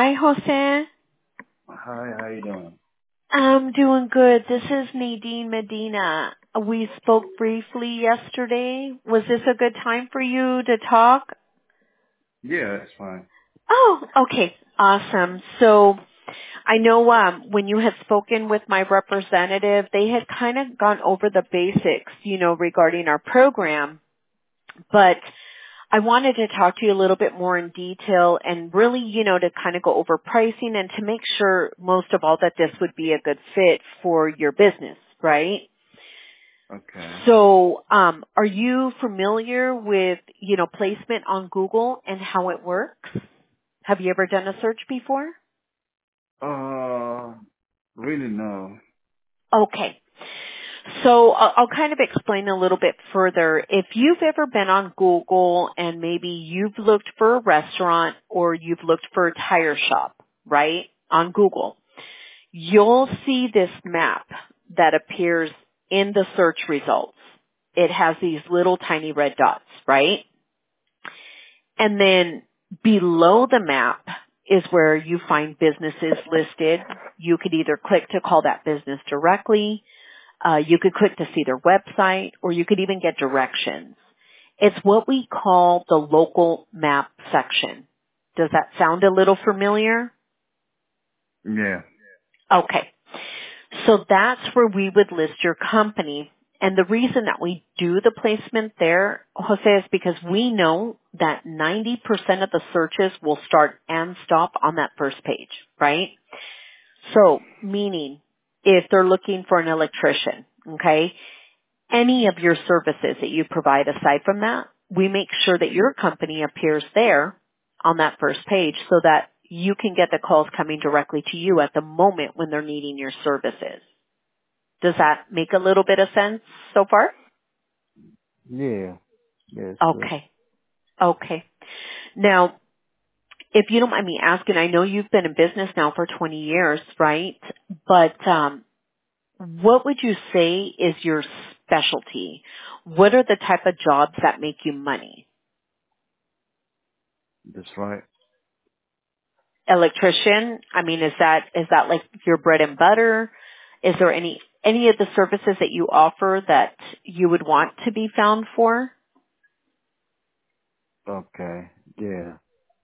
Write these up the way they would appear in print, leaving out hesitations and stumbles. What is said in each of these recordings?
Hi, Jose. Hi, how you doing? I'm doing good. This is Nadine Medina. We spoke briefly yesterday. Was this a good time for you to talk? Yeah, that's fine. Oh, okay. Awesome. So I know when you had spoken with my representative, they had kind of gone over the basics, regarding our program, but I wanted to talk to you a little bit more in detail and really, to kind of go over pricing and to make sure most of all that this would be a good fit for your business, right? Okay. So, are you familiar with, placement on Google and how it works? Have you ever done a search before? Uh, really no. Okay. So I'll kind of explain a little bit further. If you've ever been on Google and maybe you've looked for a restaurant or you've looked for a tire shop, right, on Google, you'll see this map that appears in the search results. It has these little tiny red dots, right? And then below the map is where you find businesses listed. You could either click to call that business directly. You could click to see their website, or you could even get directions. It's what we call the local map section. Does that sound a little familiar? Yeah. Okay. So that's where we would list your company. And the reason that we do the placement there, Jose, is because we know that 90% of the searches will start and stop on that first page, right? So, meaning, if they're looking for an electrician, okay, any of your services that you provide aside from that, we make sure that your company appears there on that first page so that you can get the calls coming directly to you at the moment when they're needing your services. Does that make a little bit of sense so far? Yeah. Yeah, it's good. Okay. Okay. Now, if you don't mind me asking, I know you've been in business now for 20 years, right? But what would you say is your specialty? What are the type of jobs that make you money? That's right. Electrician? I mean, is that like your bread and butter? Is there any of the services that you offer that you would want to be found for? Okay. Yeah.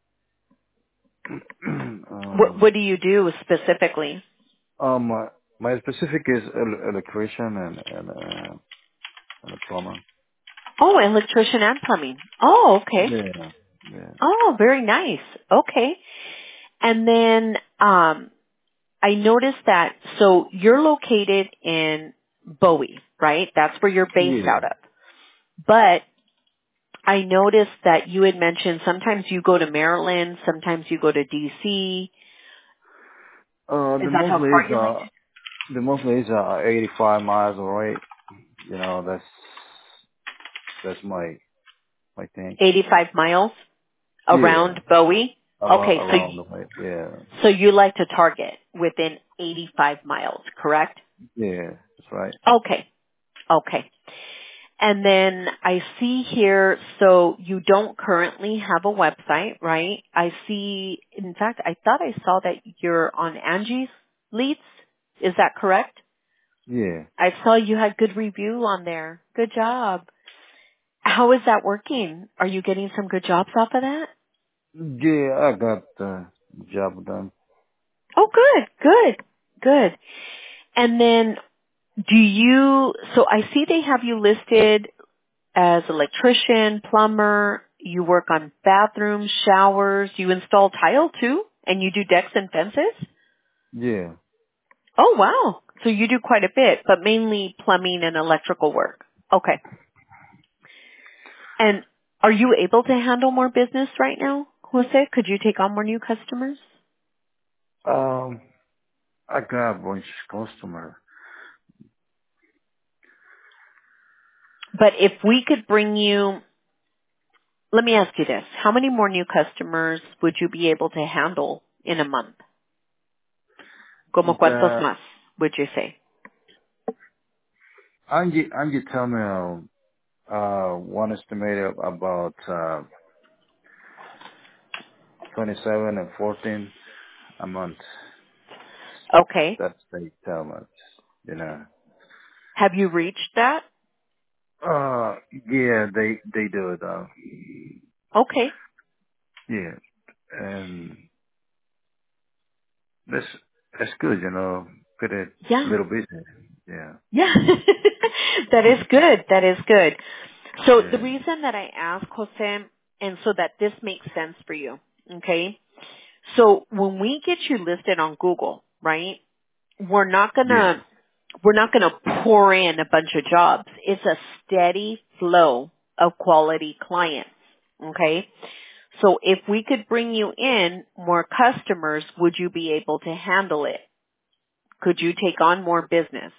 What do you do specifically? My specific is electrician and a plumber. Oh, electrician and plumbing. Oh, okay. Yeah. Yeah. Oh, very nice. Okay. And then I noticed that so you're located in Bowie, right? That's where you're based Yeah. out of. But I noticed that you had mentioned sometimes you go to Maryland, sometimes you go to DC. Uh, Is the that how monthly far is you like? the monthly is 85 miles away. You know, that's my thing. 85 miles Yeah. around Bowie? Okay, Around the way. Yeah. so you like to target within 85 miles, correct? Yeah. That's right. Okay. Okay. And then I see here, so you don't currently have a website, right? I see, in fact, I thought I saw that you're on Angie's Leads. Is that correct? Yeah. I saw you had good review on there. Good job. How is that working? Are you getting some good jobs off of that? Yeah, I got the job done. Oh, good, good, good. And then so I see they have you listed as electrician, plumber, you work on bathrooms, showers, you install tile too, and you do decks and fences? Yeah. Oh wow. So you do quite a bit, but mainly plumbing and electrical work. Okay. And are you able to handle more business right now, Jose? Could you take on more new customers? Um, I got a bunch of customer. But if we could bring you, let me ask you this. How many more new customers would you be able to handle in a month? Como cuántos The más, would you say? Angie tell me one estimated about 27 and 14. a month. Okay. That's they tell much, you know. Have you reached that? Yeah, they do it. Okay. Yeah, and that's that's good, you know. Good at Yeah. little business. Yeah, Yeah. That is good. That is good. So the yeah, reason that I ask, Jose, and so that this makes sense for you, okay? So when we get you listed on Google, right? We're not yeah. gonna we're not gonna pour in a bunch of jobs. It's a steady flow of quality clients. Okay? So if we could bring you in more customers, would you be able to handle it? Could you take on more business?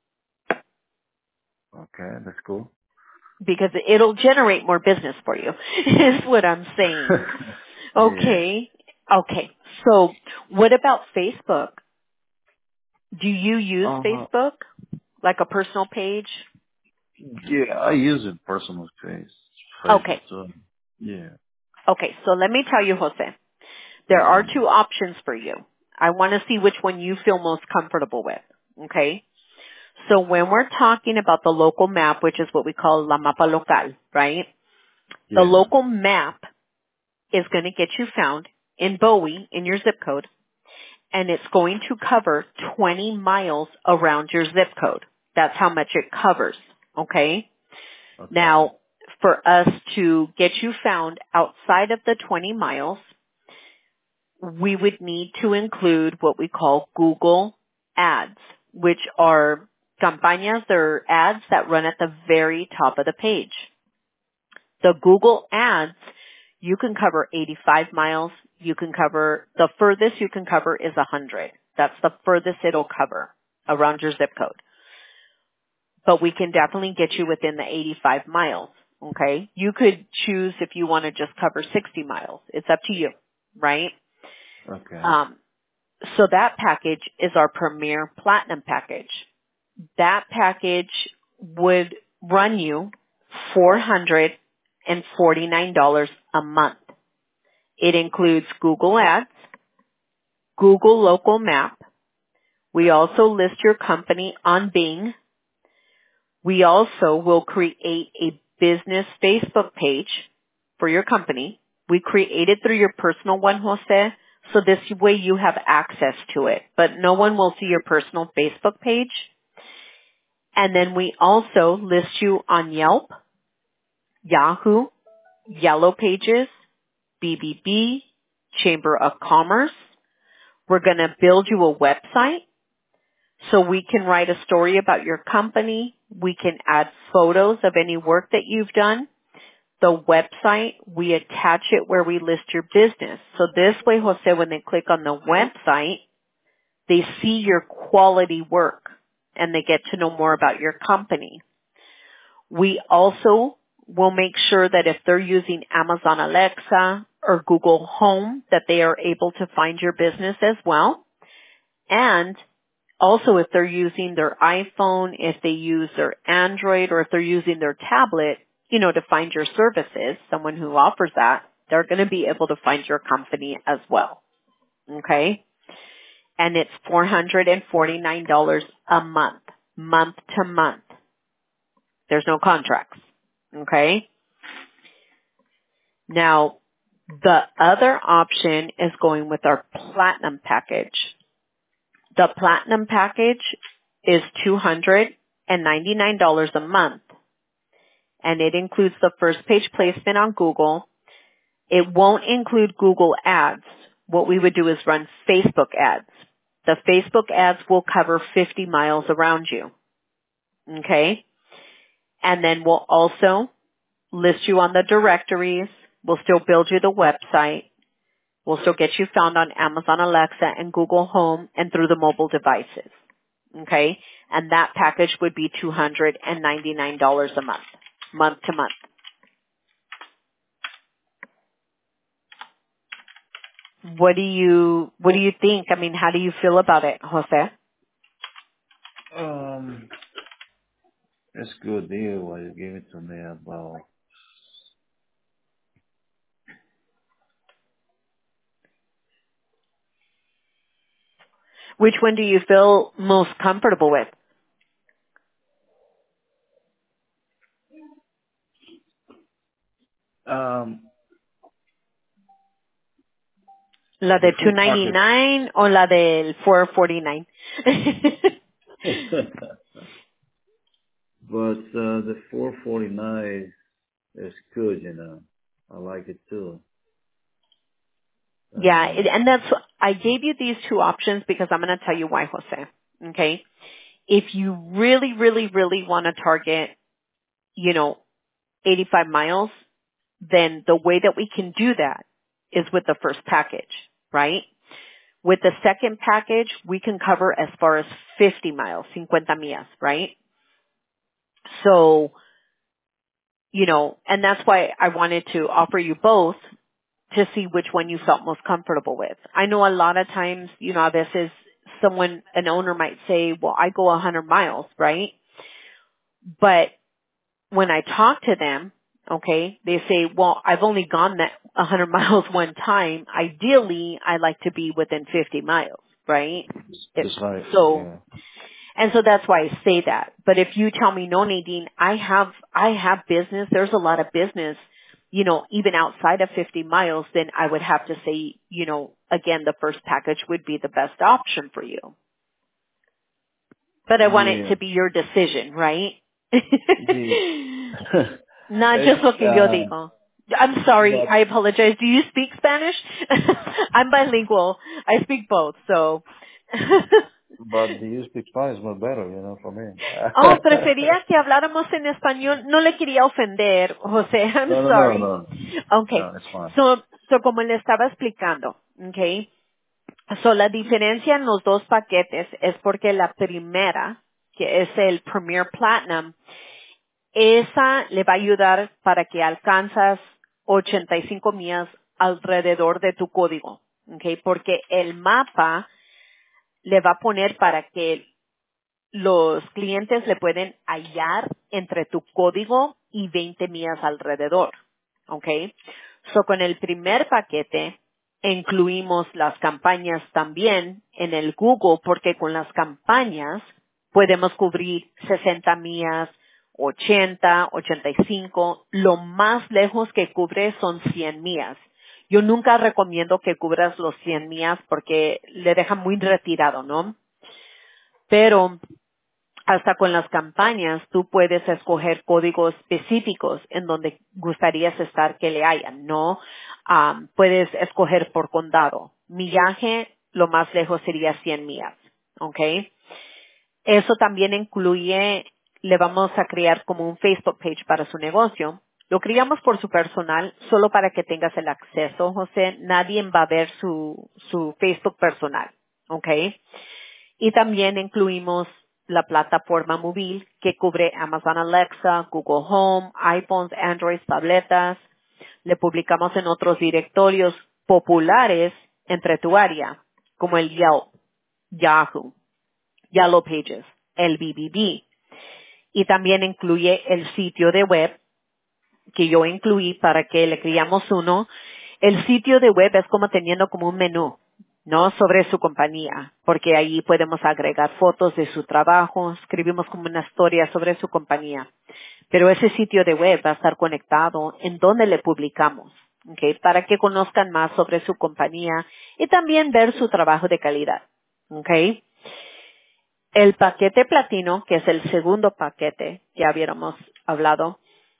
Okay, that's cool. Because it'll generate more business for you, is what I'm saying. Yeah. Okay. Okay. So what about Facebook? Do you use Uh, Facebook? Like a personal page? yeah, I use it personal space, Facebook Okay. too. Yeah, Okay. So let me tell you, Jose. There are yeah, two options for you. I want to see which one you feel most comfortable with. Okay. So when we're talking about the local map, which is what we call La Mapa Local, right? The yeah. local map is going to get you found in Bowie in your zip code, and it's going to cover 20 miles around your zip code. That's how much it covers. Okay? Okay, Now, for us to get you found outside of the 20 miles, we would need to include what we call Google ads, which are campañas or ads that run at the very top of the page. The Google ads, you can cover 85 miles. You can cover, the furthest you can cover is 100. That's the furthest it'll cover around your zip code. But we can definitely get you within the 85 miles. Okay? You could choose if you want to just cover 60 miles. It's up to you, right? okay, Um, so that package is our Premier Platinum package. That package would run you $449 a month. It includes Google Ads, Google Local Map. We also list your company on Bing. We also will create a business Facebook page for your company. We create it through your personal one, Jose, so this way you have access to it, but no one will see your personal Facebook page. And then we also list you on Yelp, Yahoo, Yellow Pages, BBB, Chamber of Commerce. We're going to build you a website so we can write a story about your company. We can add photos of any work that you've done. The website, we attach it where we list your business. So this way, Jose, when they click on the website, they see your quality work and they get to know more about your company. We also will make sure that if they're using Amazon Alexa or Google Home, that they are able to find your business as well. And also if they're using their iPhone, if they use their Android, or if they're using their tablet, to find your services, someone who offers that, they're going to be able to find your company as well. Okay? And it's $449 a month, month to month. There's no contracts. Okay? Now, the other option is going with our platinum package. The platinum package is $299 a month, and it includes the first page placement on Google. It won't include Google ads. What we would do is run Facebook ads. The Facebook ads will cover 50 miles around you. Okay? And then we'll also list you on the directories. We'll still build you the website. We'll still get you found on Amazon Alexa and Google Home and through the mobile devices. Okay? And that package would be $299 a month, month to month. What do you think? I mean, how do you feel about it, Jose? it's good deal what you gave it to me about. Which one do you feel most comfortable with? ¿La The de full package. $299 o la del $449? But the 449 is good, you know. I like it too. Yeah, and I gave you these two options because I'm going to tell you why, Jose. Okay? If you really, really, really want to target, 85 miles, then the way that we can do that is with the first package, right? With the second package, we can cover as far as 50 miles, 50 millas, right? So, and that's why I wanted to offer you both to see which one you felt most comfortable with. I know a lot of times, a veces an owner might say, well, I go 100 miles, right? But when I talk to them, okay, they say, well, I've only gone that 100 miles one time. Ideally, I like to be within 50 miles, right? Just like, So, yeah. and so that's why I say that. But if you tell me, no, Nadine, I have business, there's a lot of business, even outside of 50 miles, then I would have to say, again, the first package would be the best option for you. But I want it Yeah. to be your decision, right? Yeah. Not just It's, lo que yo digo. I'm sorry. but, I apologize. Do you speak Spanish? I'm bilingual. I speak both, so. but do you speak Spanish much better, you know, for me. Oh, prefería que habláramos en español. No le quería ofender, José. I'm No, no, no, sorry. no. Okay. No, it's fine. So como le estaba explicando, okay. So la diferencia en los dos paquetes es porque la primera, que es el Premier Platinum, esa le va a ayudar para que alcanzas 85 millas alrededor de tu código, okay. Porque el mapa le va a poner para que los clientes le pueden hallar entre tu código y 20 millas alrededor. ¿Ok? So, con el primer paquete incluimos las campañas también en el Google porque con las campañas podemos cubrir 60 millas, 80, 85. Lo más lejos que cubre son 100 millas. Yo nunca recomiendo que cubras los 100 millas porque le deja muy retirado, ¿no? Pero hasta con las campañas, tú puedes escoger códigos específicos en donde gustarías estar que le hayan, ¿no? Puedes escoger por condado. Millaje, lo más lejos sería 100 millas, ¿ok? Eso también incluye, le vamos a crear como un Facebook page para su negocio. Lo creamos por su personal, solo para que tengas el acceso, José. Nadie va a ver su Facebook personal, ¿ok? Y también incluimos la plataforma móvil que cubre Amazon Alexa, Google Home, iPhones, Android, tabletas. Le publicamos en otros directorios populares entre tu área, como el Yelp, Yahoo, Yellow Pages, el BBB. Y también incluye el sitio de web que yo incluí para que le creamos uno. El sitio de web es como teniendo como un menú, ¿no? Sobre su compañía, porque ahí podemos agregar fotos de su trabajo, escribimos como una historia sobre su compañía. Pero ese sitio de web va a estar conectado en donde le publicamos, ¿ok? Para que conozcan más sobre su compañía y también ver su trabajo de calidad, ¿ok? El paquete platino, que es el segundo paquete que habíamos hablado,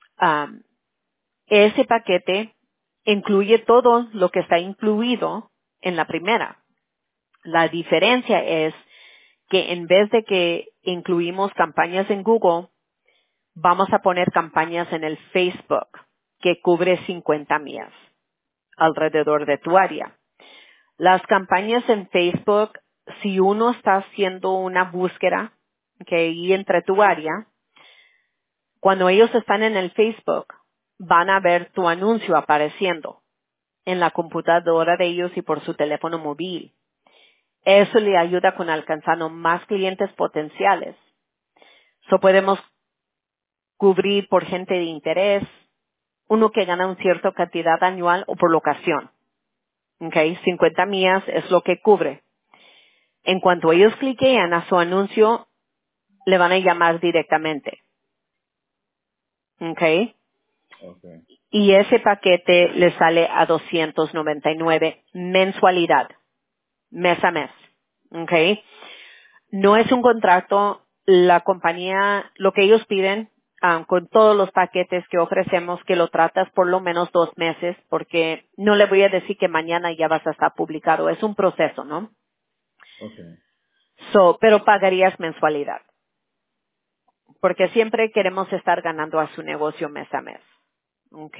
ese paquete incluye todo lo que está incluido en la primera. La diferencia es que en vez de que incluimos campañas en Google, vamos a poner campañas en el Facebook que cubre 50 millas alrededor de tu área. Las campañas en Facebook, si uno está haciendo una búsqueda que y entre tu área, cuando ellos están en el Facebook, van a ver tu anuncio apareciendo en la computadora de ellos y por su teléfono móvil. Eso le ayuda con alcanzando más clientes potenciales. So podemos cubrir por gente de interés, uno que gana una cierta cantidad anual o por locación. Okay, 50 millas es lo que cubre. En cuanto ellos cliquen a su anuncio, le van a llamar directamente. ¿Ok? Okay. Y ese paquete le sale a 299 mensualidad, mes a mes. ¿Ok? No es un contrato, la compañía, lo que ellos piden con todos los paquetes que ofrecemos, que lo tratas por lo menos 2 meses, porque no le voy a decir que mañana ya vas a estar publicado, es un proceso, ¿no? Okay. Pero pagarías mensualidad, porque siempre queremos estar ganando a su negocio mes a mes. ¿Ok?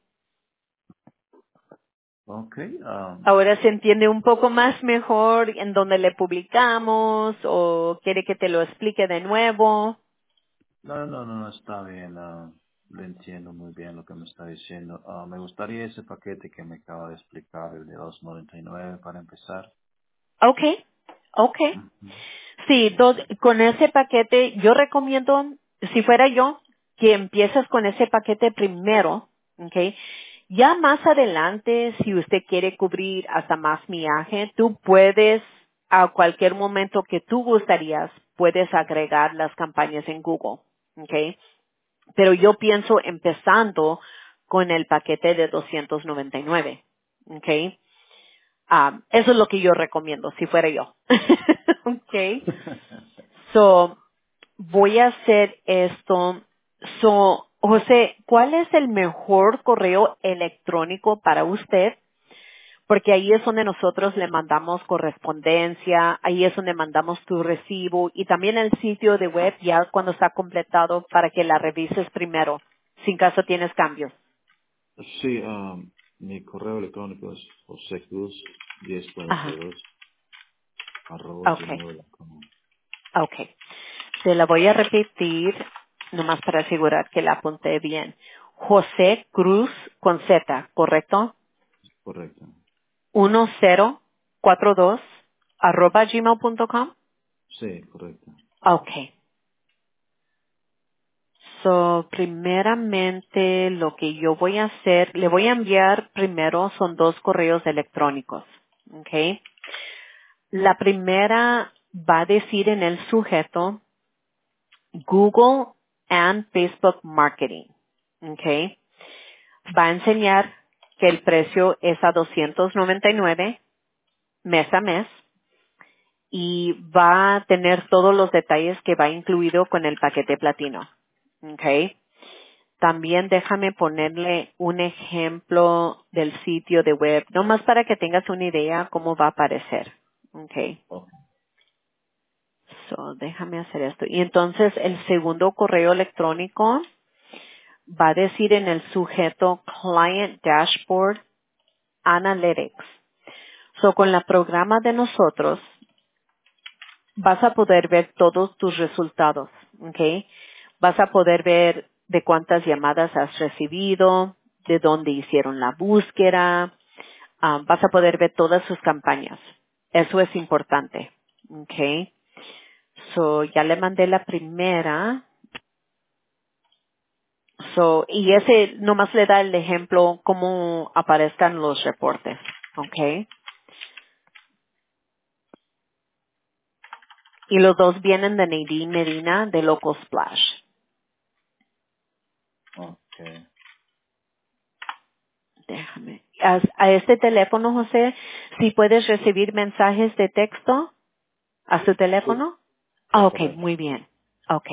Okay. Ahora se entiende un poco más mejor en dónde le publicamos o quiere que te lo explique de nuevo. No, está bien. Lo entiendo muy bien lo que me está diciendo. Me gustaría ese paquete que me acaba de explicar, el de 299 para empezar. Okay, okay. Ujú. Sí, con ese paquete, yo recomiendo, si fuera yo, que empieces con ese paquete primero, okay. Ya más adelante, si usted quiere cubrir hasta más millaje, tú puedes, a cualquier momento que tú gustarías, puedes agregar las campañas en Google, okay. Pero yo pienso empezando con el paquete de 299, okay. Eso es lo que yo recomiendo, si fuera yo. Okay. So, voy a hacer esto. So, José, ¿cuál es el mejor correo electrónico para usted? Porque ahí es donde nosotros le mandamos correspondencia, ahí es donde mandamos tu recibo y también el sitio de web ya cuando está completado para que la revises primero, sin caso tienes cambios. Sí, mi correo electrónico es Ajá. josecruz1042 Okay. @gmail.com. Okay. Se la voy a repetir, nomás para asegurar que la apunté bien. José Cruz con Z, ¿correcto? Correcto. 1042 @gmail.com. Sí, correcto. Okay. So, primeramente, lo que yo voy a hacer, le voy a enviar primero, son 2 correos electrónicos. Okay. La primera va a decir en el sujeto Google and Facebook Marketing. Okay. Va a enseñar que el precio es a 299 mes a mes y va a tener todos los detalles que va incluido con el paquete platino. Okay. También déjame ponerle un ejemplo del sitio de web, nomás para que tengas una idea cómo va a aparecer. Okay. Ok. So, déjame hacer esto. Y entonces el segundo correo electrónico va a decir en el sujeto Client Dashboard Analytics. So, con la programa de nosotros vas a poder ver todos tus resultados, ¿ok? Vas a poder ver de cuántas llamadas has recibido, de dónde hicieron la búsqueda, vas a poder ver todas sus campañas. Eso es importante, ¿ok? So, ya le mandé la primera. So, y ese nomás le da el ejemplo cómo aparezcan los reportes, ¿ok? Y los dos vienen de Nadine Medina de Local Splash. Okay. Déjame. A este teléfono, José, si puedes recibir mensajes de texto a su Sí, teléfono. Ah, ok, correcto. muy bien. Ok.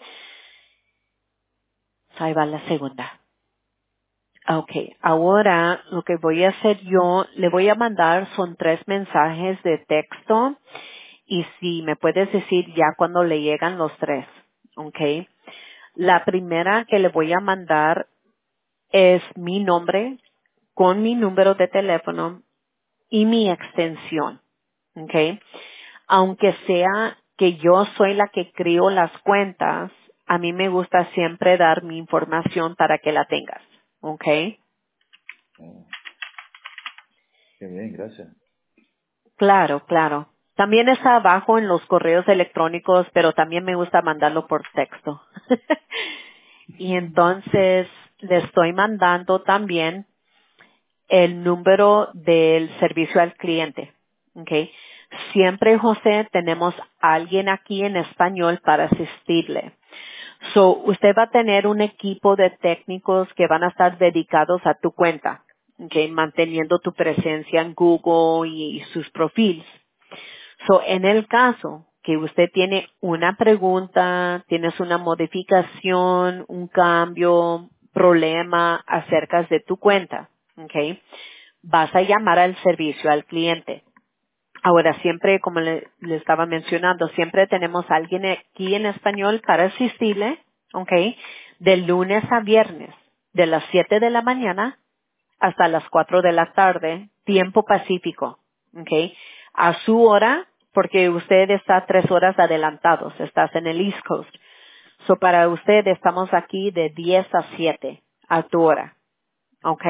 Ahí va la segunda. Ok, ahora lo que voy a hacer yo, le voy a mandar son 3 mensajes de texto y si me puedes decir ya cuando le llegan los 3. Ok. La primera que le voy a mandar es mi nombre con mi número de teléfono y mi extensión. ¿Ok? Aunque sea que yo soy la que creo las cuentas, a mí me gusta siempre dar mi información para que la tengas. ¿Ok? Oh, qué bien, gracias. Claro, claro. También está abajo en los correos electrónicos, pero también me gusta mandarlo por texto. Y entonces le estoy mandando también el número del servicio al cliente. ¿Ok? siempre, José, tenemos a alguien aquí en español para asistirle. So, usted va a tener un equipo de técnicos que van a estar dedicados a tu cuenta, okay, manteniendo tu presencia en Google y sus perfiles. So, en el caso que usted tiene una pregunta, tienes una modificación, un cambio, problema acerca de tu cuenta, okay, vas a llamar al servicio al cliente. Ahora, siempre, como le estaba mencionando, siempre tenemos a alguien aquí en español para asistirle, ¿ok? De lunes a viernes, de las 7 de la mañana hasta las 4 de la tarde, tiempo pacífico, ¿ok? A su hora, porque usted está 3 horas adelantados, estás en el East Coast. So, para usted estamos aquí de 10 a 7 a tu hora, ¿ok?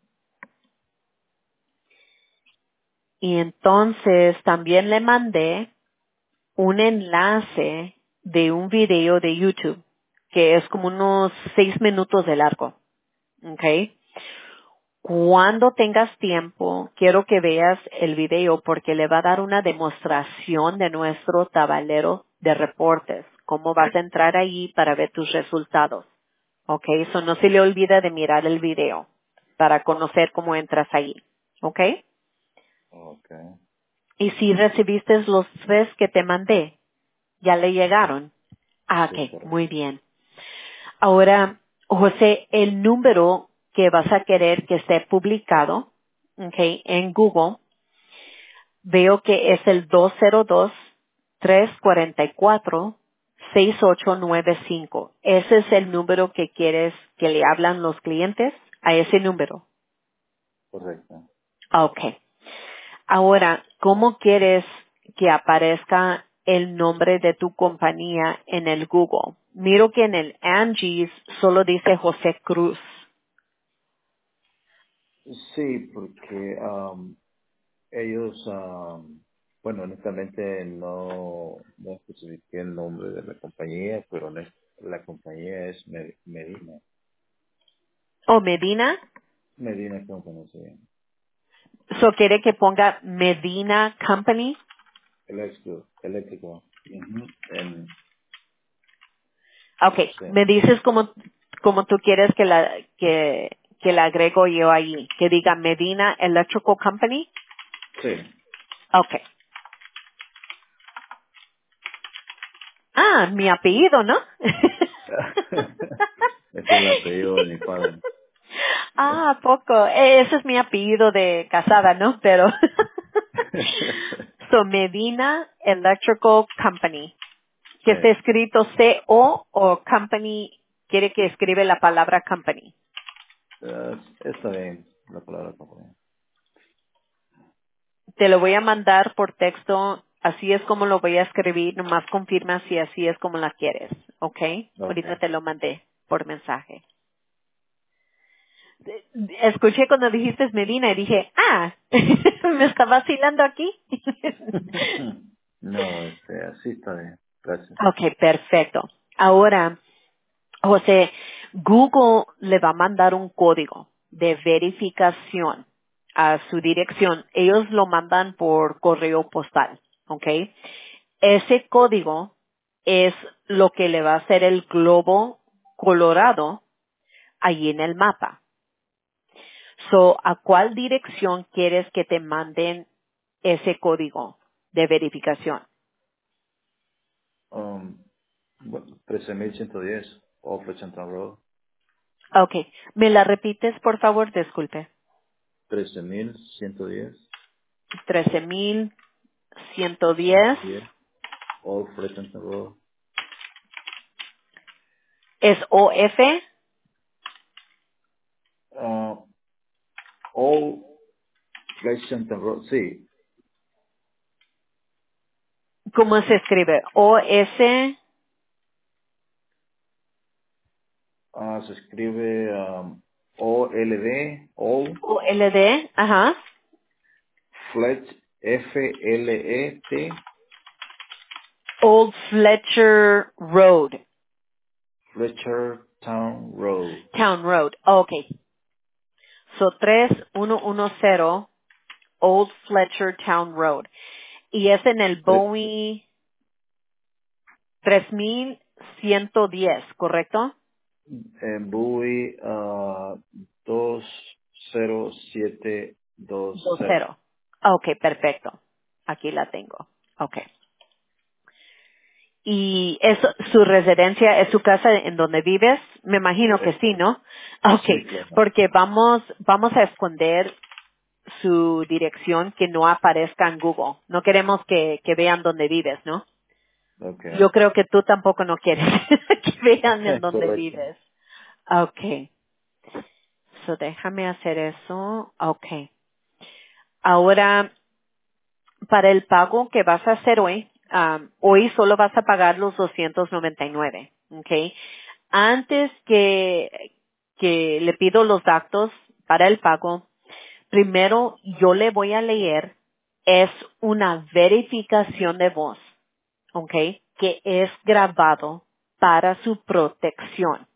Y entonces también le mandé un enlace de un video de YouTube que es como unos 6 minutos de largo. ¿Ok? Cuando tengas tiempo, quiero que veas el video porque le va a dar una demostración de nuestro tablero de reportes. Cómo vas a entrar ahí para ver tus resultados. ¿Ok? Eso no se le olvida de mirar el video para conocer cómo entras ahí. ¿Ok? Okay. Y si recibiste los 3 que te mandé, ya le llegaron. Ah, Sí, ok, correcto. muy bien. Ahora, José, el número que vas a querer que esté publicado, ok, en Google, veo que es el 202-344-6895. Ese es el número que quieres que le hablan los clientes, a ese número. Correcto. Ah, ok. Ahora, ¿cómo quieres que aparezca el nombre de tu compañía en el Google? Miro que en el Angie's solo dice José Cruz. Sí, porque ellos, bueno, honestamente no especifiqué el nombre de la compañía, pero la compañía es Medina. ¿O Medina? Medina Company, sí. ¿So quiere que ponga Medina Company? Eléctrico. Ujú. Okay, Sí, me dices como tú quieres que la agrego yo ahí, que diga Medina Electrical Company. sí. Okay. Ah, mi apellido, ¿no? Ese es el apellido de mi padre. Ah, poco. Ese es mi apellido de casada, ¿no? Pero so Medina Electrical Company, que esté Sí. escrito C-O o Company, quiere que escribe la palabra Company. Está bien, la palabra compañía. Te lo voy a mandar por texto, así es como lo voy a escribir, nomás confirma si así es como la quieres, ¿ok? Ok. Ahorita te lo mandé por mensaje. Escuché cuando dijiste Medina y dije, me está vacilando aquí. No, así está bien. Gracias. Ok, perfecto. Ahora, José, Google le va a mandar un código de verificación a su dirección. Ellos lo mandan por correo postal, ¿ok? Ese código es lo que le va a hacer el globo colorado allí en el mapa. So, ¿a cuál dirección quieres que te manden ese código de verificación? Um, 13,110 Off Central Road. Okay. ¿Me la repites, por favor? Disculpe. 13,110 13,110 Off Central Road. es OF. Uh, All Central Road, sí. ¿Cómo se escribe? OS, Se escribe OLD, All OLD, ajá. Flet, Old Fletcher Road, Fletcher Town Road. Town Road. Okay. So 3110 Old Fletcher Town Road. Y es en el Sí. Boeing 3110, ¿correcto? En Bowie 20720. 20. Ok, perfecto. Aquí la tengo. Ok. ¿Y es su residencia, es su casa en donde vives? Me imagino que sí, ¿no? Ok, Sí, claro. porque vamos a esconder su dirección que no aparezca en Google. No queremos que vean dónde vives, ¿no? Okay. Yo creo que tú tampoco no quieres que vean en dónde Correcto. vives. Okay. So déjame hacer eso. Okay. Ahora, para el pago que vas a hacer hoy, hoy solo vas a pagar los 299. Okay. Antes que le pido los datos para el pago, primero yo le voy a leer, es una verificación de voz, ¿ok? Que es grabado para su protección.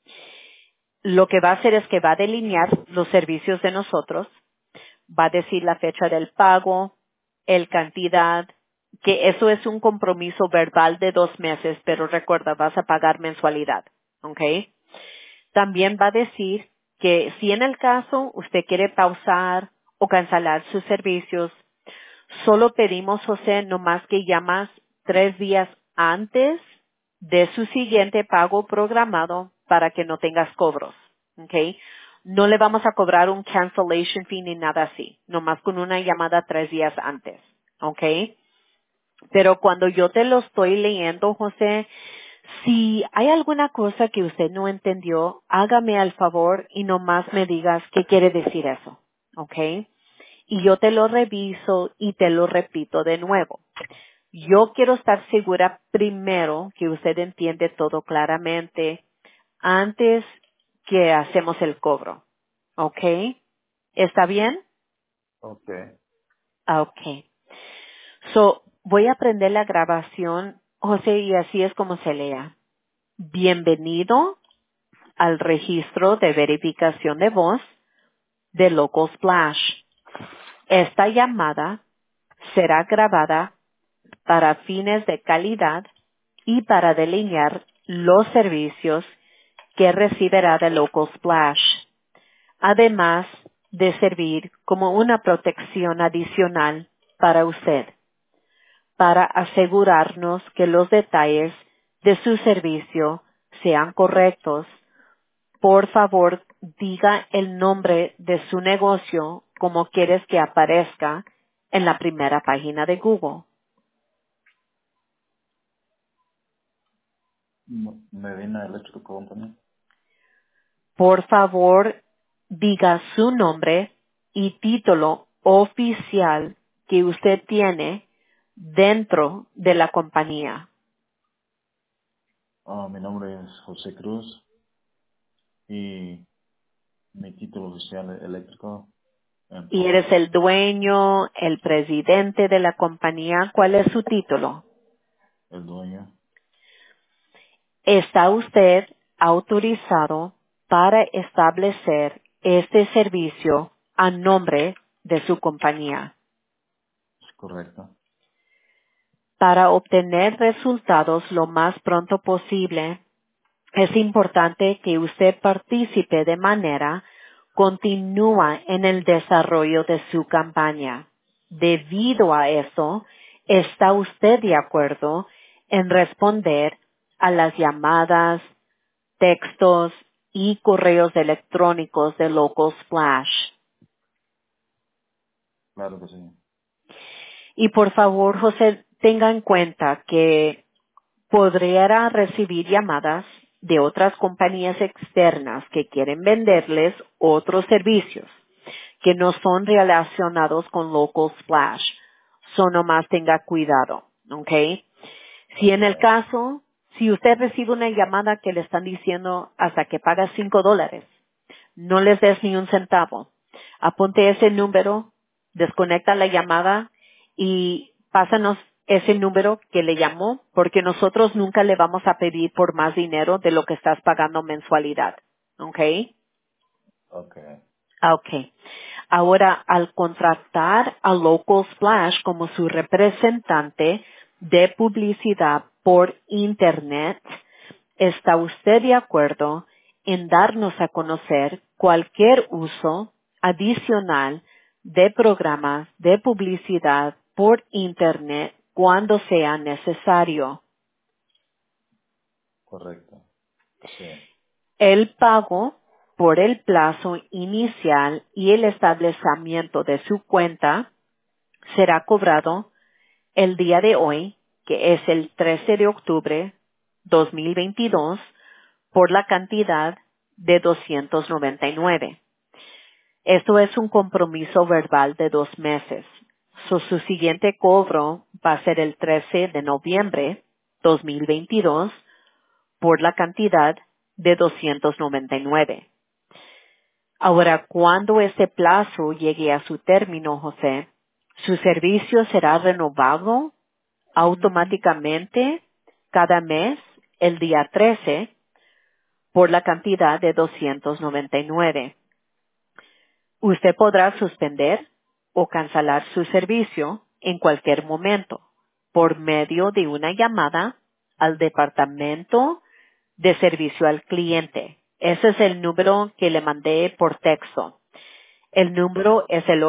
Lo que va a hacer es que va a delinear los servicios de nosotros, va a decir la fecha del pago, el cantidad, que eso es un compromiso verbal de 2 meses, pero recuerda, vas a pagar mensualidad, ¿ok? También va a decir que si en el caso usted quiere pausar o cancelar sus servicios, solo pedimos, José, nomás que llamas 3 días antes de su siguiente pago programado para que no tengas cobros. ¿Ok? No le vamos a cobrar un cancellation fee ni nada así, nomás con una llamada 3 días antes. ¿Ok? Pero cuando yo te lo estoy leyendo, José, si hay alguna cosa que usted no entendió, hágame al favor y nomás me digas qué quiere decir eso. ¿Ok? Y yo te lo reviso y te lo repito de nuevo. Yo quiero estar segura primero que usted entiende todo claramente antes que hacemos el cobro. ¿Ok? ¿Está bien? Okay. Ok. So, voy a prender la grabación, José, y así es como se lea. Bienvenido al registro de verificación de voz de Local Splash. Esta llamada será grabada para fines de calidad y para delinear los servicios que recibirá de Local Splash, además de servir como una protección adicional para usted, para asegurarnos que los detalles de su servicio sean correctos. Por favor, diga el nombre de su negocio como quieres que aparezca en la primera página de Google. Medina Electric Company. Por favor, diga su nombre y título oficial que usted tiene dentro de la compañía. Mi nombre es José Cruz y mi título oficial es eléctrico Y employee, eres el dueño, el presidente de la compañía. ¿Cuál es su título? el dueño. ¿Está usted autorizado para establecer este servicio a nombre de su compañía? Es correcto. Para obtener resultados lo más pronto posible, es importante que usted participe de manera continua en el desarrollo de su campaña. Debido a eso, ¿está usted de acuerdo en responder a las llamadas, textos y correos electrónicos de Local Splash? Claro que sí. Y por favor, José, tenga en cuenta que podría recibir llamadas de otras compañías externas que quieren venderles otros servicios que no son relacionados con Local Splash. So nomás tenga cuidado, ¿ok? Si en el Okay. caso, si usted recibe una llamada que le están diciendo hasta que paga $5, no les des ni un centavo. Apunte ese número, desconecta la llamada y pásanos ese número que le llamó, porque nosotros nunca le vamos a pedir por más dinero de lo que estás pagando mensualidad. ¿Ok? Okay. Ah, ok. Ahora, al contratar a Local Splash como su representante de publicidad por Internet, ¿está usted de acuerdo en darnos a conocer cualquier uso adicional de programas de publicidad por Internet cuando sea necesario? Correcto. Sí. El pago por el plazo inicial y el establecimiento de su cuenta será cobrado el día de hoy, que es el 13 de octubre 2022, por la cantidad de 299. Esto es un compromiso verbal de 2 meses. Su siguiente cobro va a ser el 13 de noviembre 2022 por la cantidad de 299. Ahora, cuando este plazo llegue a su término, José, su servicio será renovado automáticamente cada mes el día 13 por la cantidad de 299. Usted podrá suspender o cancelar su servicio en cualquier momento por medio de una llamada al departamento de servicio al cliente. Ese es el número que le mandé por texto. El número es el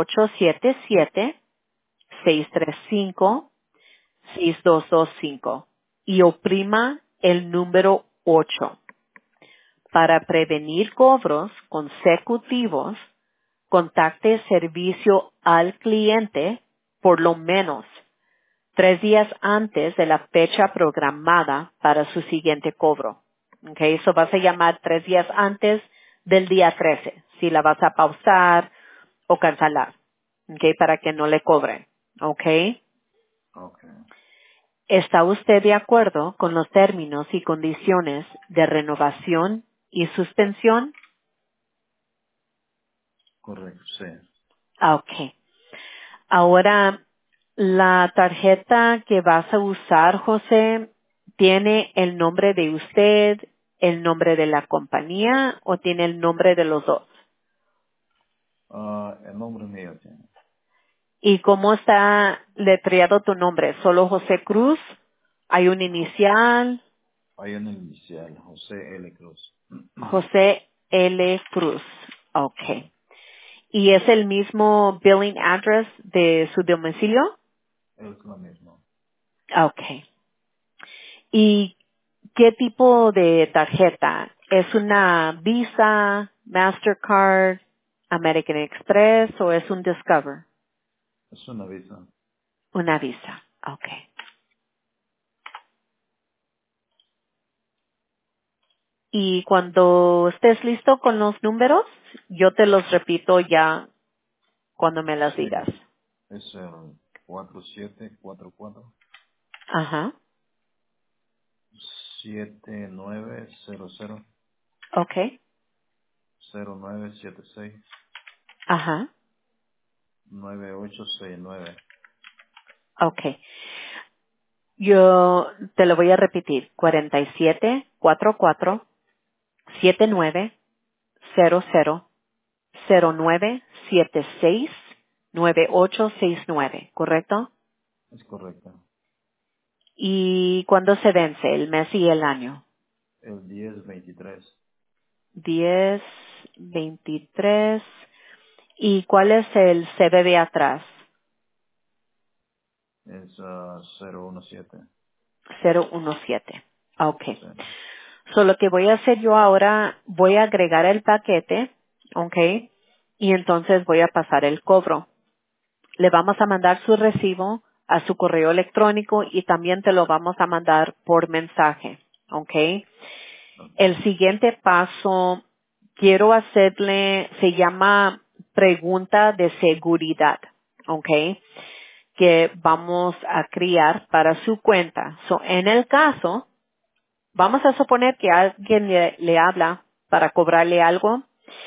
877-635-6225 y oprima el número 8. Para prevenir cobros consecutivos, contacte servicio al cliente por lo menos 3 días antes de la fecha programada para su siguiente cobro. Okay, eso vas a llamar 3 días antes del día 13, si la vas a pausar o cancelar, okay, para que no le cobren, okay. Okay. ¿Está usted de acuerdo con los términos y condiciones de renovación y suspensión? Correcto, sí. Okay. Ahora, la tarjeta que vas a usar, José, ¿tiene el nombre de usted, el nombre de la compañía o tiene el nombre de los dos? El nombre mío tiene. ¿Y cómo está letreado tu nombre? ¿Solo José Cruz? ¿Hay un inicial? Hay un inicial, José L. Cruz. José L. Cruz. Okay. ¿Y es el mismo billing address de su domicilio? Es lo mismo. Okay. ¿Y qué tipo de tarjeta? ¿Es una Visa, Mastercard, American Express o es un Discover? Es una visa. Una Visa. Okay. Y cuando estés listo con los números, yo te los repito ya cuando me las Sí. digas. Es el 4744 Ajá. 7900 Okay. 0976 Ajá. 9869. Okay. Yo te lo voy a repetir. 47-44-79-00-0976-9869, ¿correcto? Es correcto. ¿Y cuándo se vence? El mes y el año. El 1023 10-23. ¿Y cuál es el CVV atrás? es 017. 017. Okay. Sí. So, lo que voy a hacer yo ahora, voy a agregar el paquete, okay, y entonces voy a pasar el cobro. Le vamos a mandar su recibo a su correo electrónico y también te lo vamos a mandar por mensaje, okay. Ok. El siguiente paso, quiero hacerle, se llama pregunta de seguridad, okay, que vamos a crear para su cuenta. So, en el caso, vamos a suponer que alguien le habla para cobrarle algo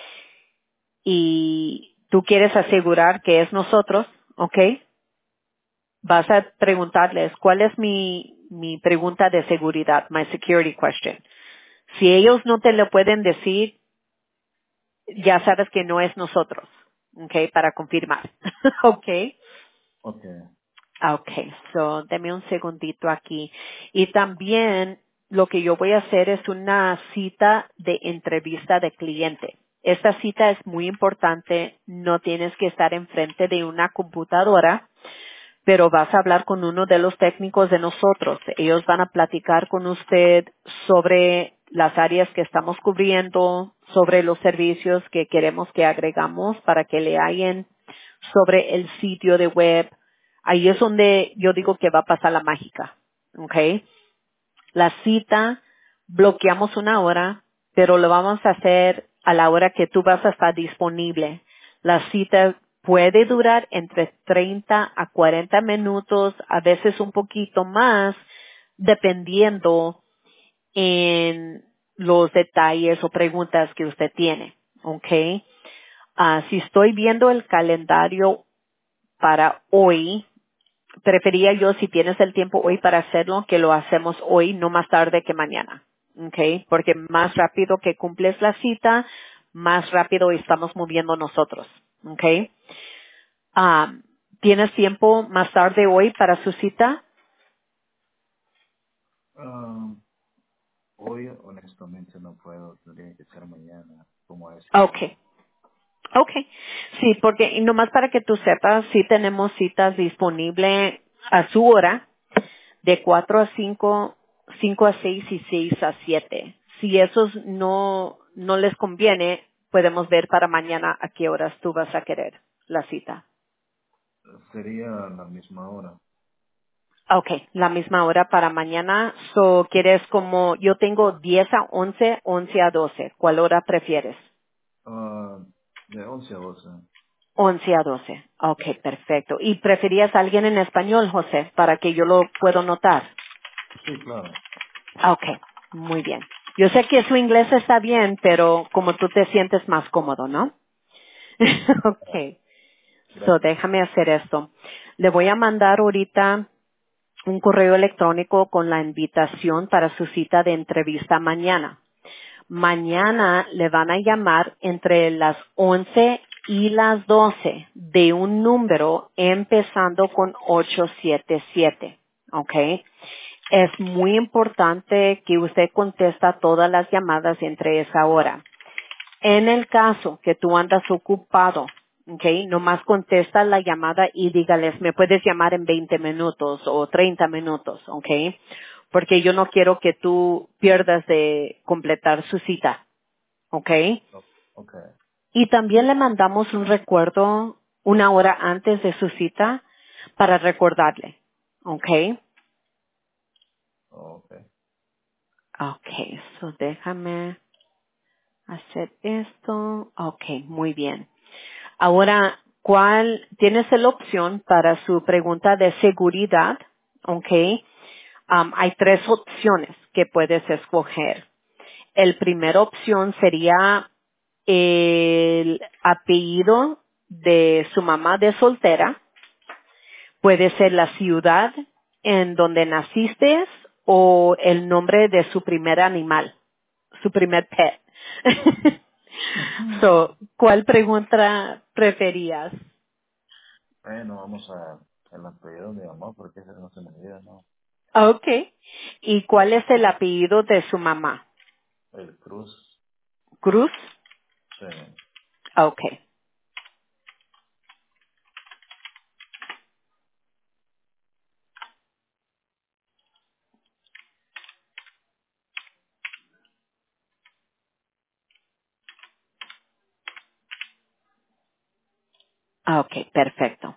y tú quieres asegurar que es nosotros, ¿ok? Vas a preguntarles, ¿cuál es mi pregunta de seguridad, my security question? Si ellos no te lo pueden decir, ya sabes que no es nosotros, Okay, para confirmar. Okay. Okay. Okay, so deme un segundito aquí. Y también lo que yo voy a hacer es una cita de entrevista de cliente. Esta cita es muy importante, no tienes que estar enfrente de una computadora, pero vas a hablar con uno de los técnicos de nosotros. Ellos van a platicar con usted sobre las áreas que estamos cubriendo, sobre los servicios que queremos que agregamos para que le hallen, sobre el sitio de web. Ahí es donde yo digo que va a pasar la mágica. ¿Ok? La cita, bloqueamos una hora, pero lo vamos a hacer a la hora que tú vas a estar disponible. La cita puede durar entre 30 a 40 minutos, a veces un poquito más, dependiendo en los detalles o preguntas que usted tiene. ¿Ok? Si estoy viendo el calendario para hoy, prefería yo, si tienes el tiempo hoy para hacerlo, que lo hacemos hoy, no más tarde que mañana. ¿Ok? Porque más rápido que cumples la cita, más rápido estamos moviendo nosotros. ¿Ok? ¿Tienes tiempo más tarde hoy para su cita? Hoy honestamente no puedo, tendría que ser mañana, como a esa hora. Okay. Okay. Sí, porque y nomás para que tú sepas, sí tenemos citas disponibles a su hora, de 4 a 5, 5 a 6 y 6 a 7. Si esos no les conviene, podemos ver para mañana a qué horas tú vas a querer la cita. Sería la misma hora. Okay, la misma hora para mañana. So, ¿quieres como, yo tengo 10 a 11, 11 a 12. ¿Cuál hora prefieres? De 11 a 12. 11 a 12. Okay, perfecto. ¿Y preferías a alguien en español, José, para que yo lo puedo notar? Sí, claro. Okay, muy bien. Yo sé que su inglés está bien, pero como tú te sientes más cómodo, ¿no? Okay. So, Gracias. déjame hacer esto. Le voy a mandar ahorita un correo electrónico con la invitación para su cita de entrevista mañana. Mañana le van a llamar entre las 11 y las 12 de un número empezando con 877. ¿Ok? Es muy importante que usted contesta todas las llamadas entre esa hora. En el caso que tú andas ocupado, ¿ok? Nomás contesta la llamada y dígales, me puedes llamar en 20 minutos o 30 minutos, ¿ok? Porque yo no quiero que tú pierdas de completar su cita, ¿ok? Oh, ok. Y también le mandamos un recuerdo una hora antes de su cita para recordarle, ¿ok? Oh, ok. Ok, so déjame hacer esto. Ok, muy bien. Ahora, tienes la opción para su pregunta de seguridad? ¿Ok? Hay tres opciones que puedes escoger. El primera opción sería el apellido de su mamá de soltera. Puede ser la ciudad en donde naciste o el nombre de su primer animal, su primer pet. So, ¿cuál pregunta preferías? Bueno, vamos a el apellido de mi mamá porque ese no se me olvida, ¿no? Okay. ¿Y cuál es el apellido de su mamá? El Cruz. Cruz. Sí. Okay. Okay, perfecto.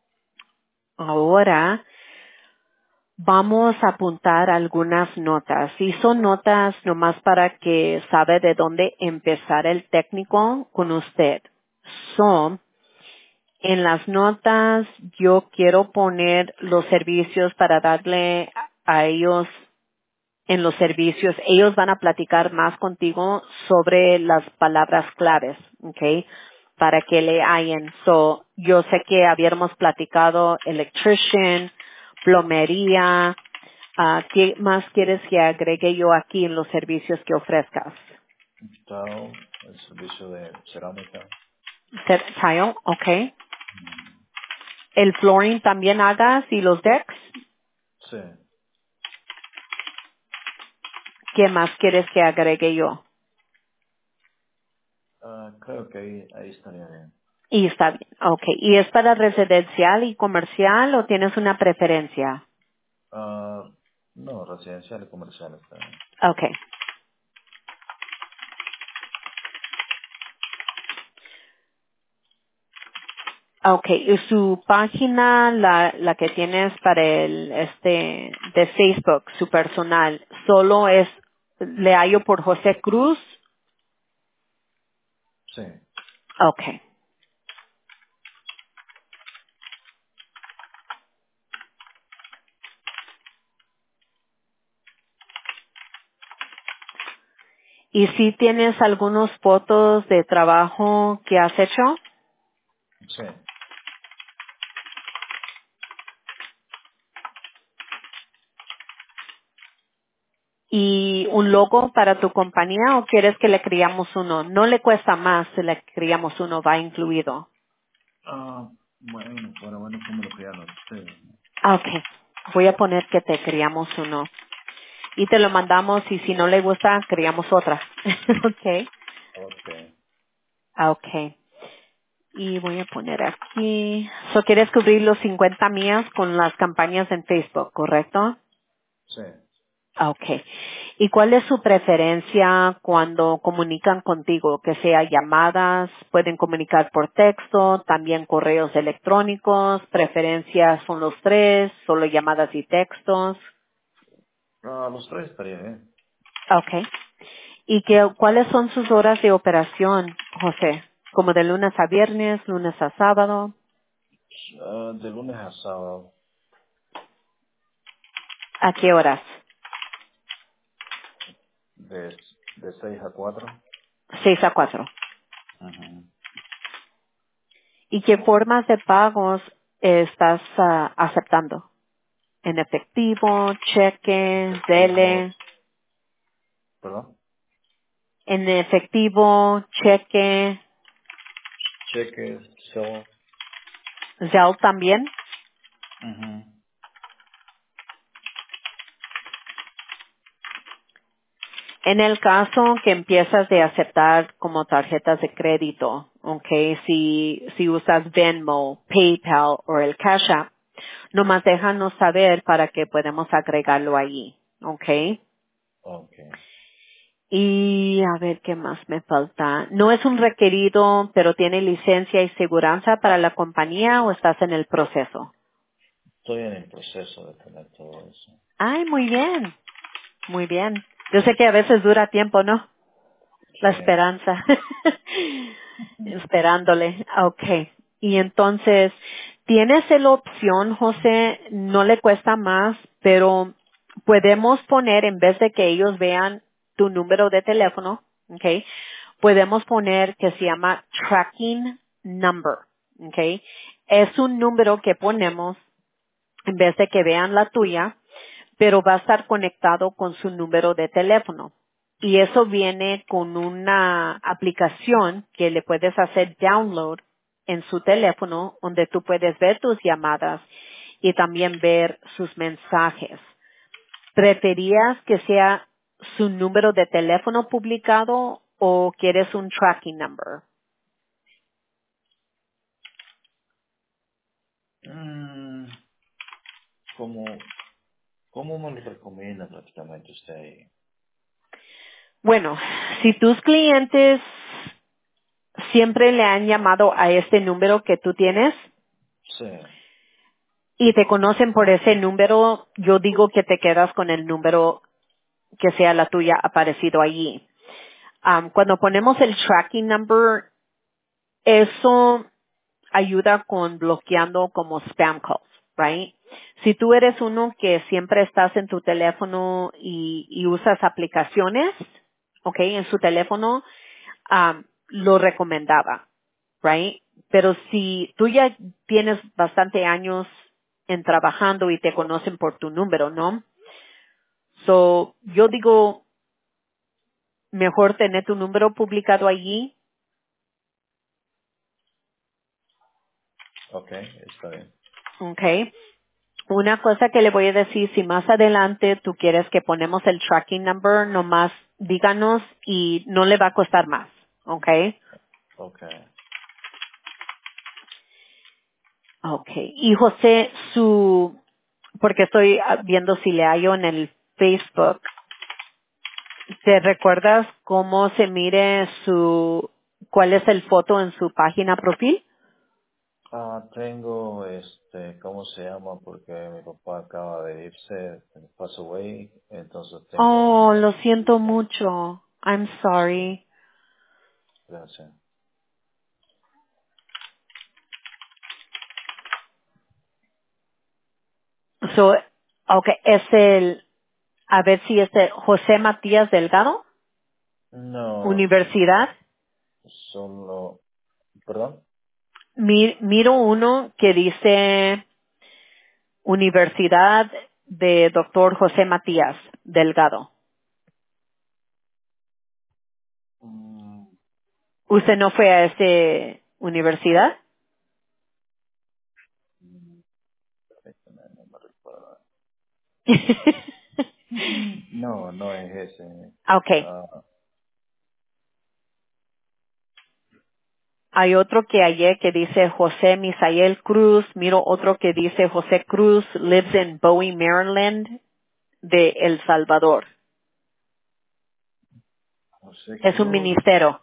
Ahora vamos a apuntar algunas notas. Y son notas nomás para que sabe de dónde empezar el técnico con usted. Son, en las notas yo quiero poner los servicios para darle a ellos en los servicios, ellos van a platicar más contigo sobre las palabras claves, ¿ok? Para que le hayan. So, yo sé que habíamos platicado electrician, plomería, ¿qué más quieres que agregue yo aquí en los servicios que ofrezcas? Chao. El servicio de cerámica. Tile, okay. El flooring también hagas y los decks. Sí. ¿Qué más quieres que agregue yo? Creo que ahí estaría bien. Y está bien, okay. ¿Y es para residencial y comercial o tienes una preferencia? No, residencial y comercial está bien. Okay. Okay, y su página, la que tienes para el, de Facebook, su personal, solo es, le hallo por José Cruz. Sí. Okay. ¿Y si tienes algunas fotos de trabajo que has hecho? Sí. ¿Y un logo para tu compañía o quieres que le criamos uno? No le cuesta más si le criamos uno, va incluido. Bueno, fuera bueno como lo crearon ustedes. Okay. Voy a poner que te criamos uno. Y te lo mandamos y si no le gusta, criamos otra. Okay. Ok. Okay. Y voy a poner aquí. So, ¿quieres cubrir los 50 millas con las campañas en Facebook, correcto? Sí. Okay. ¿Y cuál es su preferencia cuando comunican contigo? Que sea llamadas, pueden comunicar por texto, también correos electrónicos, preferencias son los tres, solo llamadas y textos. Los tres estaría bien. Okay. ¿Y cuáles son sus horas de operación, José? Como de lunes a viernes, lunes a sábado. De lunes a sábado, ¿A qué horas? de, de 6 a 4. 6 a 4. Ujú. ¿Y qué formas de pagos estás aceptando? ¿En efectivo, cheque, Efectivo, dele? perdón, ¿En efectivo, cheque, cheques, show. Zelle también? Ujú. En el caso que empiezas de aceptar como tarjetas de crédito, okay, si usas Venmo, PayPal o el Cash App, nomás déjanos saber para que podamos agregarlo ahí, okay. Ok. Y a ver qué más me falta. No es un requerido, pero tiene licencia y seguranza para la compañía o estás en el proceso. Estoy en el proceso de tener todo eso. Ay, muy bien, muy bien. Yo sé que a veces dura tiempo, ¿no? La Sí. esperanza. Esperándole. Okay. Y entonces, tienes la opción, José, no le cuesta más, pero podemos poner, en vez de que ellos vean tu número de teléfono, okay, podemos poner que se llama tracking number, okay. Es un número que ponemos en vez de que vean la tuya, pero va a estar conectado con su número de teléfono. Y eso viene con una aplicación que le puedes hacer download en su teléfono, donde tú puedes ver tus llamadas y también ver sus mensajes. ¿Preferías que sea su número de teléfono publicado o quieres un tracking number? Mm, ¿cómo, cómo me lo recomienda prácticamente usted ahí? Bueno, si tus clientes siempre le han llamado a este número que tú tienes, Sí. y te conocen por ese número, yo digo que te quedas con el número que sea la tuya aparecido allí. Cuando ponemos el tracking number, eso ayuda con bloqueando como spam calls, right? Si tú eres uno que siempre estás en tu teléfono y usas aplicaciones, okay, en su teléfono, lo recomendaba, right? Pero si tú ya tienes bastante años en trabajando y te conocen por tu número, ¿no? So, yo digo, mejor tener tu número publicado allí Ok, está bien. Okay. Una cosa que le voy a decir, si más adelante tú quieres que ponemos el tracking number, nomás díganos y no le va a costar más. Okay. Ok. Okay. Y José, porque estoy viendo si le hallo en el Facebook, ¿te recuerdas cómo se mire cuál es el foto en su página profil? Tengo, ¿cómo se llama? Porque mi papá acaba de irse, pass away, entonces tengo Oh, lo un... siento mucho. I'm Sí, sorry. gracias. So, okay, a ver si es de José Matías Delgado, No, Universidad. solo, perdón. Miro uno que dice Universidad de Doctor José Matías Delgado. Mm, ¿Usted no fue a esa universidad? mm, no me recuerdo. No, no es ese. Okay. Ah, Hay otro que hallé que dice José Misael Cruz. Miro otro que dice José Cruz lives in Bowie, Maryland, de El Salvador. José Es un Cruz. ministerio.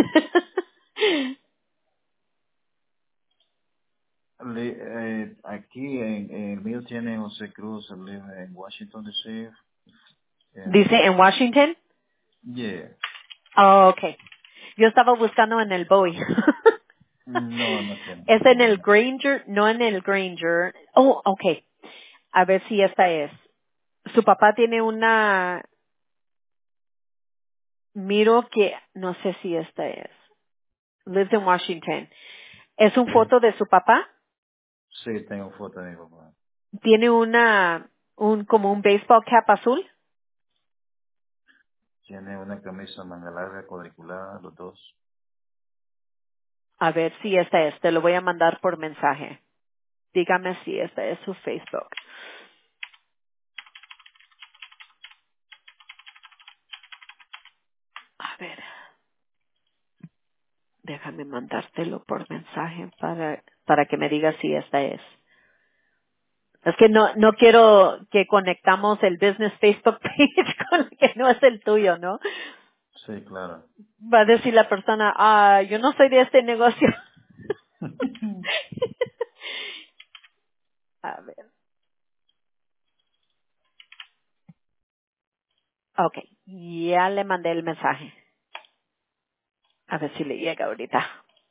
Aquí en el mío tiene José Cruz, él vive en Washington DC. Dice En, en Washington. yeah. Oh, okay. Yo estaba buscando en el Bowie. No, no tiene. Es en el No. Granger, no en el Granger. Oh, okay. A ver si esta es. Su papá tiene miro que, no sé si esta es. Lives in Washington. Es un foto de su papá. Sí, tengo foto de mi papá. Tiene como un baseball cap azul. Tiene una camisa manga larga, cuadriculada, los dos. A ver si esta es. Te lo voy a mandar por mensaje. Dígame si esta es su Facebook. A ver, déjame mandártelo por mensaje para que me digas si esta es. Es que no quiero que conectamos el business Facebook page con el que no es el tuyo, ¿no? Sí, claro. Va a decir la persona, yo no soy de este negocio. A ver. Okay, ya le mandé el mensaje. A ver si le llega ahorita.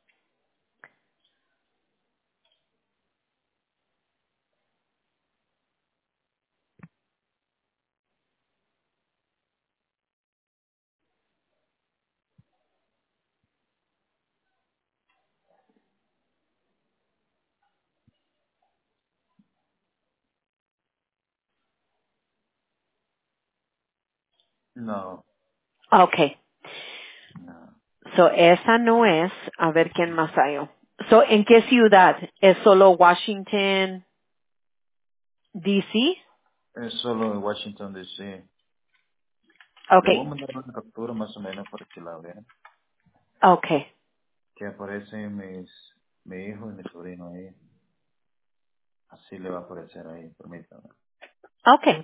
No, Okay, no. so esa no es. A ver quién más hay. So, ¿en qué ciudad? ¿Es solo Washington, D.C.? Es solo en Washington DC. Le voy a Okay, mandar una captura más o menos para que la vean. okay, Que aparecen mi hijo y mi sobrino ahí. Así le va a aparecer ahí, permítame. okay.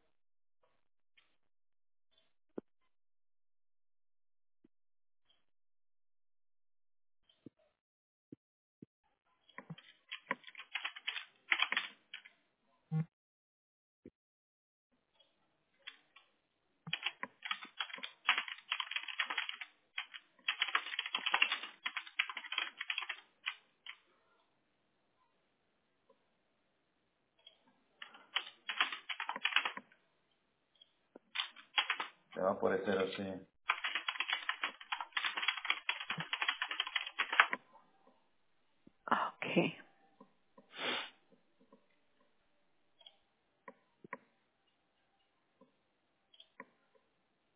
Le va a aparecer así. Okay.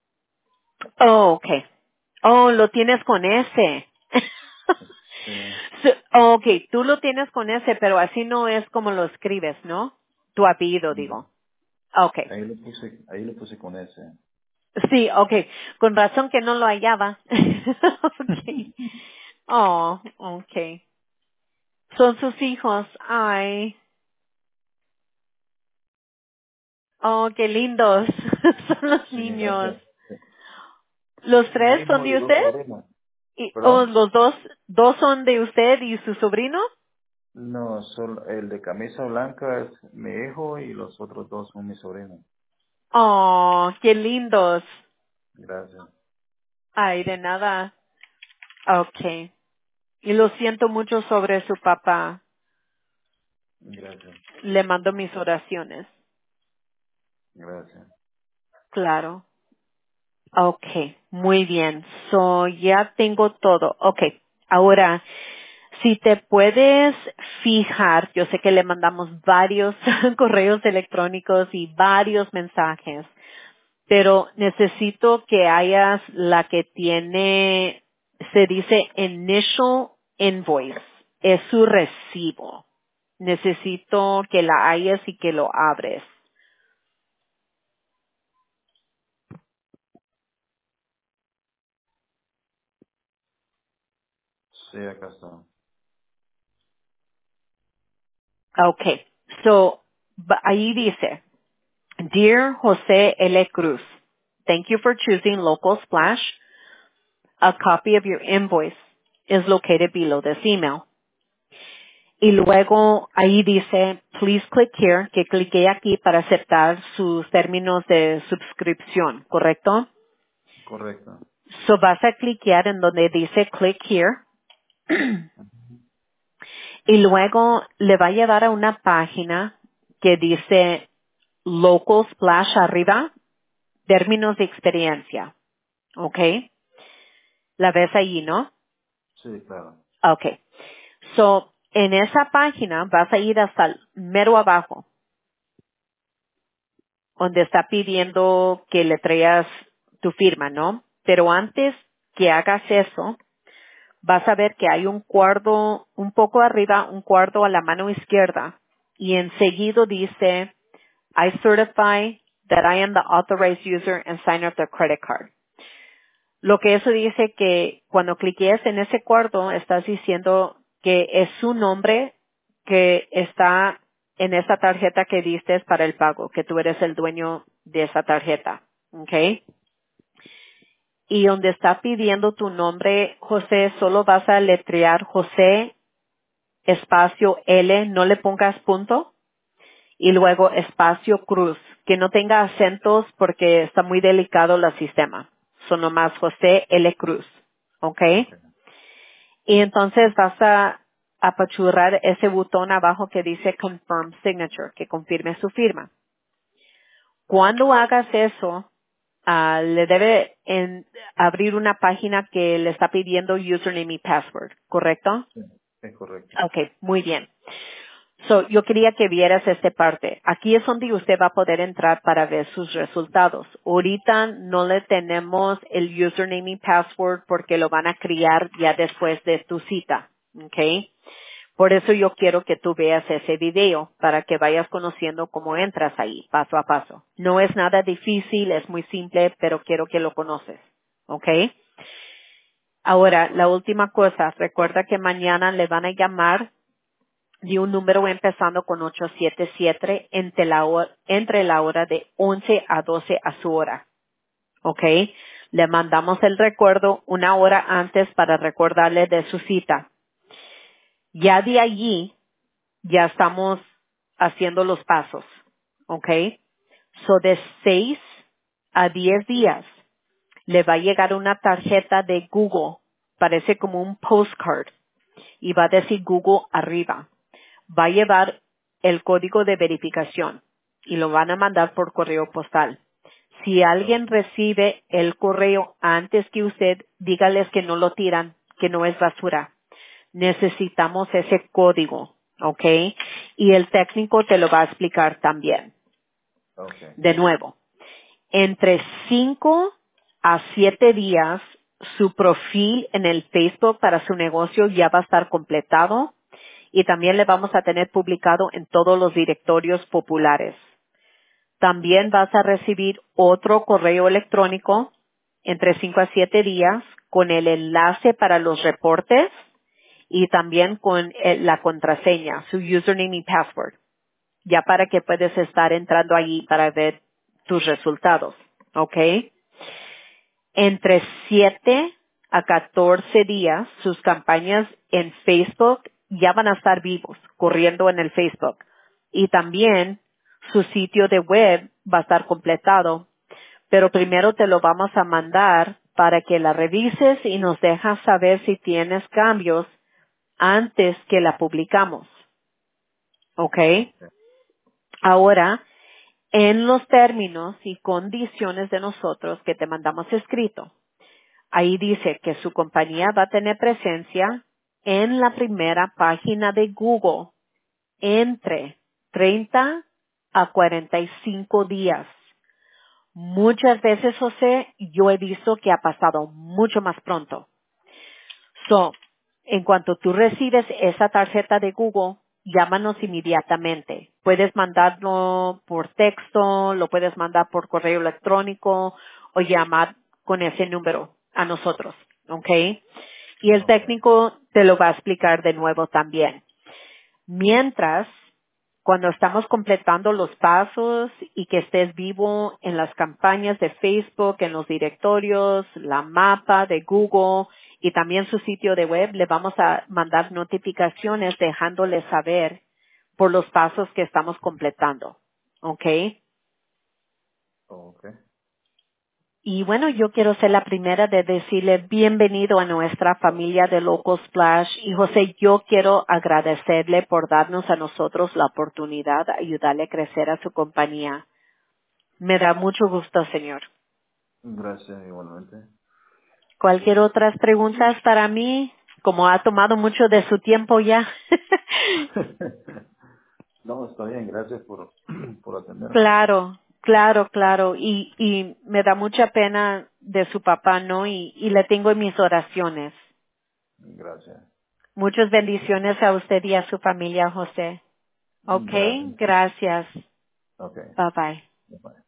Oh, okay. Oh, lo tienes con ese. Sí. Okay, tú lo tienes con ese, pero así no es como lo escribes, ¿no? Tu apellido, No. digo. Okay. Ahí lo puse con ese. Sí, okay. Con razón que no lo hallaba. Okay. Oh, okay. Son sus hijos. Ay. Oh, qué lindos. Son los Sí, niños. gracias. ¿Los Un tres son hijo y de dos usted? sobrinos. ¿Perdón? Los dos son de usted y su sobrino? No, solo el de camisa blanca es mi hijo y los otros dos son mis sobrinos. Oh, qué lindos. Gracias. Ay, de nada. Okay. Y lo siento mucho sobre su papá. Gracias. Le mando mis oraciones. Gracias. Claro. Okay. Muy bien. So, ya tengo todo. Okay. Ahora, si te puedes fijar, yo sé que le mandamos varios correos electrónicos y varios mensajes, pero necesito que hayas la que tiene, se dice initial invoice, es su recibo. Necesito que la hayas y que lo abres. Sí, acá está. Okay. So, ahí dice, Dear José L. Cruz, thank you for choosing Local Splash. A copy of your invoice is located below this email. Y luego ahí dice, please click here, que clique aquí para aceptar sus términos de suscripción, ¿correcto? Correcto. So vas a cliquear en donde dice click here y luego le va a llevar a una página que dice Local Splash arriba, términos de experiencia, ¿ok? La ves ahí, ¿no? Sí, claro. Ok. So, en esa página vas a ir hasta el mero abajo, donde está pidiendo que le traigas tu firma, ¿no? Pero antes que hagas eso, vas a ver que hay un cuadro un poco arriba, un cuadro a la mano izquierda, y enseguida dice, I certify that I am the authorized user and signer of the credit card. Lo que eso dice que cuando cliques en ese cuadro, estás diciendo que es su nombre que está en esa tarjeta que diste para el pago, que tú eres el dueño de esa tarjeta. ¿Ok? Y donde está pidiendo tu nombre, José, solo vas a letrear José, espacio L, no le pongas punto, y luego espacio Cruz, que no tenga acentos porque está muy delicado el sistema. Son nomás José L. Cruz. ¿Ok? Ok. Y entonces vas a apachurrar ese botón abajo que dice Confirm Signature, que confirme su firma. Cuando hagas eso, le debe abrir una página que le está pidiendo username y password, ¿correcto? Sí, es correcto. Okay, muy bien. So, yo quería que vieras esta parte. Aquí es donde usted va a poder entrar para ver sus resultados. Ahorita no le tenemos el username y password porque lo van a crear ya después de tu cita. Okay. Por eso yo quiero que tú veas ese video para que vayas conociendo cómo entras ahí, paso a paso. No es nada difícil, es muy simple, pero quiero que lo conoces. Okay. Ahora, la última cosa, recuerda que mañana le van a llamar de un número empezando con 877 entre la hora de 11 a 12 a su hora. ¿Ok? Le mandamos el recuerdo una hora antes para recordarle de su cita. Ya de allí, ya estamos haciendo los pasos. ¿Ok? So de 6 a 10 días le va a llegar una tarjeta de Google. Parece como un postcard y va a decir Google arriba. Va a llevar el código de verificación y lo van a mandar por correo postal. Si Ok. alguien recibe el correo antes que usted, dígales que no lo tiran, que no es basura. Necesitamos ese código, ¿ok? Y el técnico te lo va a explicar también. Ok. De nuevo, entre 5 a 7 días su perfil en el Facebook para su negocio ya va a estar completado y también le vamos a tener publicado en todos los directorios populares. También vas a recibir otro correo electrónico entre 5 a 7 días con el enlace para los reportes y también con la contraseña, su username y password, ya para que puedes estar entrando allí para ver tus resultados, ¿ok? Entre 7 a 14 días, sus campañas en Facebook ya van a estar vivos, corriendo en el Facebook. Y también su sitio de web va a estar completado. Pero primero te lo vamos a mandar para que la revises y nos dejas saber si tienes cambios antes que la publicamos. ¿Ok? Ahora, en los términos y condiciones de nosotros que te mandamos escrito, ahí dice que su compañía va a tener presencia en la primera página de Google entre 30 a 45 días. Muchas veces, José, yo he visto que ha pasado mucho más pronto. So, en cuanto tú recibes esa tarjeta de Google, llámanos inmediatamente. Puedes mandarlo por texto, lo puedes mandar por correo electrónico o llamar con ese número a nosotros, ¿ok? Y el Ok. técnico te lo va a explicar de nuevo también. Mientras, cuando estamos completando los pasos y que estés vivo en las campañas de Facebook, en los directorios, la mapa de Google y también su sitio de web, le vamos a mandar notificaciones dejándole saber por los pasos que estamos completando. ¿Ok? Ok. Y bueno, yo quiero ser la primera de decirle bienvenido a nuestra familia de Local Splash. Y José, yo quiero agradecerle por darnos a nosotros la oportunidad de ayudarle a crecer a su compañía. Me da mucho gusto, señor. Gracias igualmente. ¿Cualquier otras preguntas para mí? Como ha tomado mucho de su tiempo ya. No, está bien, gracias por atenderme. Claro, claro, claro. Y me da mucha pena de su papá, ¿no? Y le tengo en mis oraciones. Gracias. Muchas bendiciones a usted y a su familia, José. Ok, Gracias. gracias. Ok, Bye bye. bye.